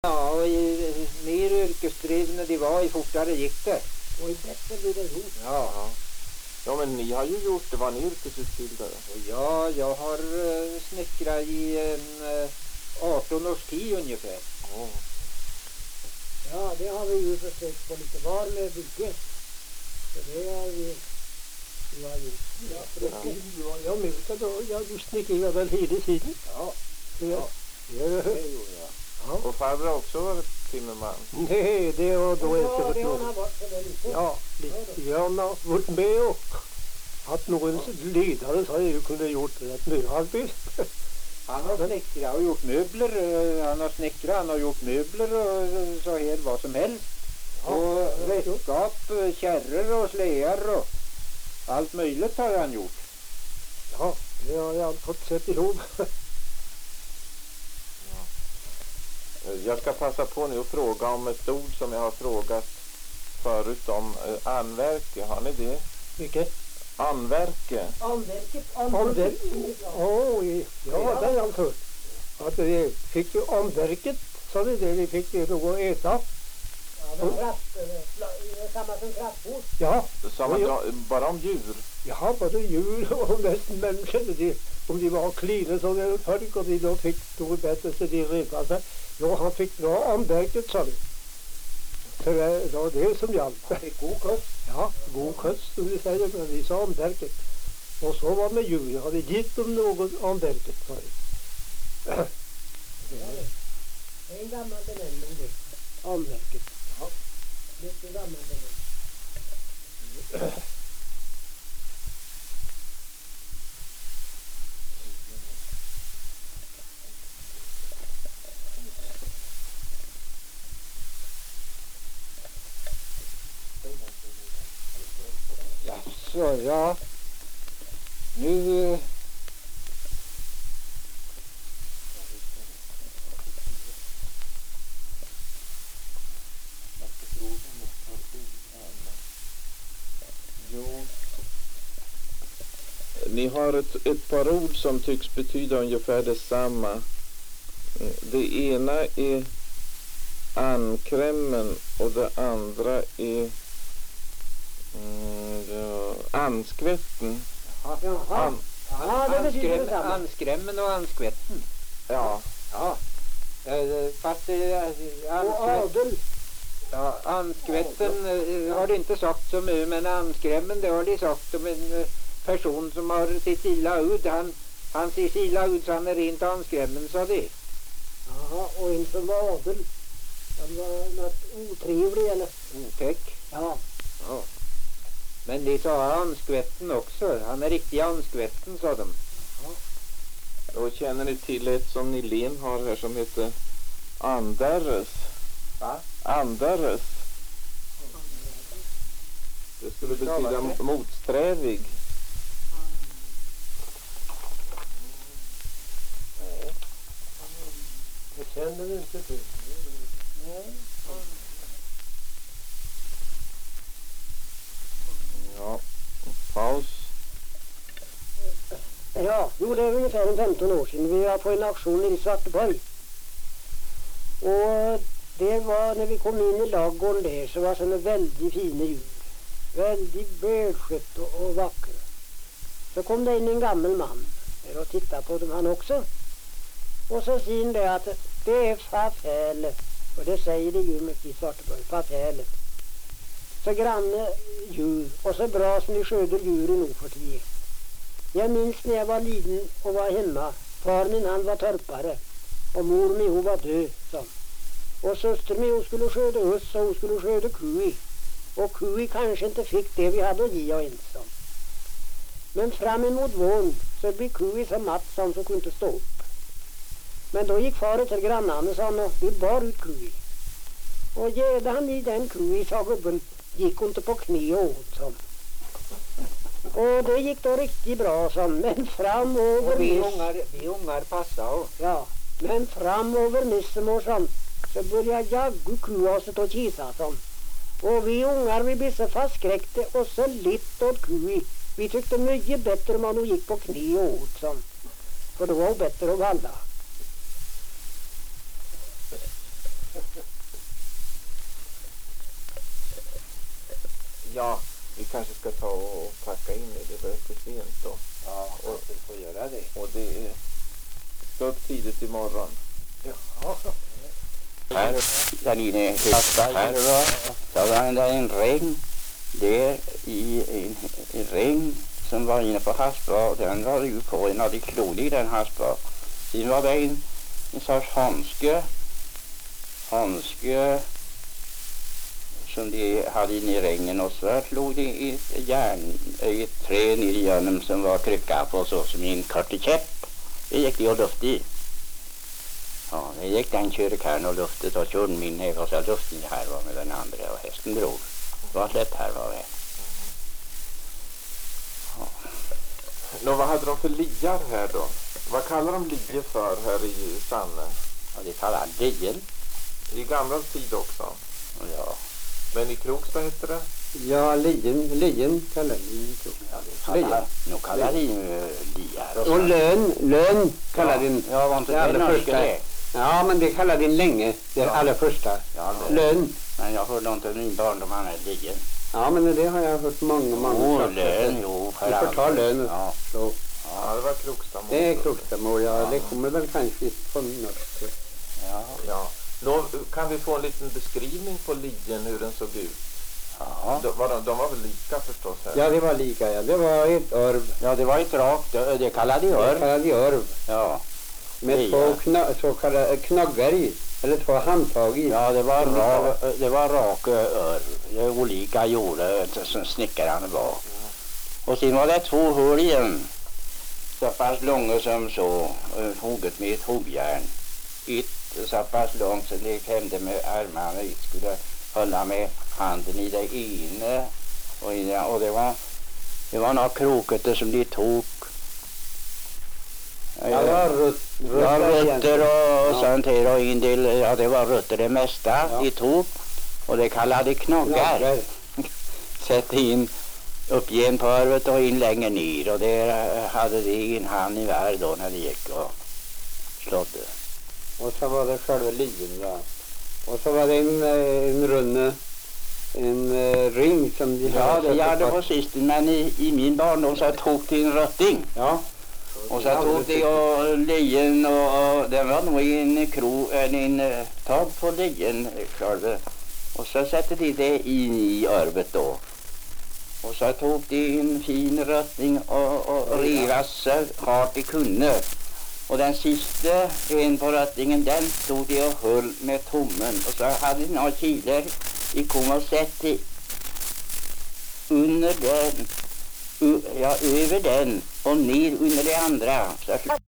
Ja, och mer yrkesdrivna de var, i fortare gick det. Och i bättre blir det gjort. Ja. Ja, men ni har ju gjort det, var ni yrkesutbildade? Ja, jag har snickrat i 18 års tid ungefär. Ja. Ja, det har vi ju försökt på lite var med bygge. Så det har vi har gjort. Ja, jag minns då, du snickrade väl hela tiden? Ja. Ja. Det gjorde jag. Ja. Och farbror har också varit timmerman? Nej, det har då inte varit det har något. han varit så där lite. Ja, lite grann har varit med och att någon ledare så har jag ju kunnat gjort rätt mycket arbete. Han har snickrat och gjort möbler. Han har gjort möbler och så här vad som helst. Ja, och redskap, kärror och släar och allt möjligt har han gjort. Ja, det har jag fått sett ihop. Jag ska passa på nu och fråga om ett ord som jag har frågat förut om. Anverke, har ni det? Vilket? Anverke. Anverket. Oj, ja, det har jag hört. Att vi fick ju omverket, så det vi fick ju något att äta. Ja, men samma som kraftfot. Ja, Bara om djur? ja, både djur och mest människor. Om de var klina så det förr och de då fick något bättre så de repade sig. Ja, han fick bra omverket, sa vi. Så det var det som gällde. Han fick god kost. Ja, god kost som vi säger, men vi sa omverket. Och så var med djur. Jag hade gett dem något omverket, sa vi. Det är en gammal benämning det. Omverket. Ja, mycket gammal benämning. Så ja, nu Ni har ett par ord som tycks betyda ungefär detsamma. Det ena är ankrämmen och det andra är anskvätten. Jaha. Ja, det betyder detsamma. Anskrämmen och anskvätten. Ja. Ja. Fast Och adel. ja, anskvätten har det inte sagt så mycket, men anskrämmen det har de sagt om en person som har sitt illa ut. Han ser illa ut så han är rent anskrämmen, sa det. Jaha, och en som var adel. Han var något otrevlig eller? Otäck. Ja. Ja. Men de sa anskvätten också. Han är riktig anskvätten, sa de. Och känner ni till ett som Nilén har här som heter Anderes? Va? Anderes. Det skulle betyda motsträvig. Nej. Det känner vi inte till. Ja. Paus. Ja, jo, det är ungefär 15 år sedan. Vi var på en auktion i Svarteborg. Och det var när vi kom in i ladugården där så var sådana väldigt fina djur. Väldigt välskött och vackra. Så kom det in en gammal man och tittade på dem han också. Och så säger han det att det är farfäle. Och det säger det ju mycket i Svarteborg, farfäle. Så granne djur och så bra som de sköter djuren nog för tio. Jag minns när jag var liten och var hemma. Far min han var torpare. Och mor min hon var död. Så. Och syster min hon skulle sköta oss och hon skulle sköta kui. Och kui kanske inte fick det vi hade att ge och ensam. Men fram emot våren så blev kui så matt som så kunde inte stå upp. Men då gick far till grannan och sa att vi bar ut kui. Och gädde han i den kui sa gubben gick hon inte på knä och åt som. Och det gick då riktigt bra som, men framöver... Och vi ungar passade. Ja, men framöver midsommar så började jag kuaset och kisa som. Och vi ungar vi blev så fastskräckte och så lite åt kui. Vi tyckte mycket bättre om man gick på knä och åt som. För det var bättre att valla. Ja, vi kanske ska ta och packa in det börjar bli sent då. Ja, och vi får göra det. Och det är... Ska upp tidigt imorgon. Ja. Här, där inne här var det en ring där i en ring som var inne på Haspa. Den var ju på en av de klodor i den Haspa. Sen var det en sorts handske som de hade inne i ringen, och så slog de ett trä ner igenom som var kryckat på så som en kartekäpp. Det gick de och luft i. Ja, det gick den kyrkan och luftet och körde min här och så luften här var med den andra och hästen drog. Det var lätt här var det. Ja. Nå, vad hade de för liar här då? Vad kallar de lier för här i Sanne? Ja, det kallar lien. I gamla tid också. Ja. Men i Kroksta heter det? Ja, lien kallar vi. Nu kallar de liar. Och lön kallar din. Ja, var inte Det det allra norska första. det? Ja, men det kallar din länge. Det allra första. Ja, Lön. Men jag hörde inte min barndom han är lien. Ja, men det har jag hört många Lön, jo. Vi får ta lön. Ja. Så. Ja, det var Krokstamål. Det är Krokstamål, ja. Det kommer väl kanske från norska. Ja. Ja. Nå, kan vi få en liten beskrivning på lien, hur den såg ut? Ja. De var väl lika förstås här? Ja, det var lika, ja. Det var ett örv. Ja, det var ett rakt, det kallade Det örv. kallade vi örv. Ja. Med två så kallade knaggar i. Eller två handtag i. Ja, det var rak örv. Det var olika gjorda som snickarna var. Och sen var det två hål igen. Så pass långa som så, hugget med ett huggjärn. Ett så pass långt så det hände med armarna. Ett skulle hålla med handen i det ena. Och det var några krokete som de tog. Ja, det var rötter och sånt här och en del, ja det var rötter det mesta de tog. Och det kallade knoggar. Sätt in upp igen på örvet och in längre ner. Och där hade de en hand i värld då när det gick och slådde. Och så var det själva lien, ja. Och så var det en runde, en ring som de Ja, det gjorde på sisten, men i min barndom så tog de en rötting. Ja. Och så tog de och lien och det var nog en tag på lien själva. Och så satte de det in i örvet då. Och så tog de en fin rötning och rivade så hårt de kunde. Och den sista en på röttningen, den stod de och höll med tummen. Och så hade de några kilar de kom och sätta under den, över den och ner under det andra. Så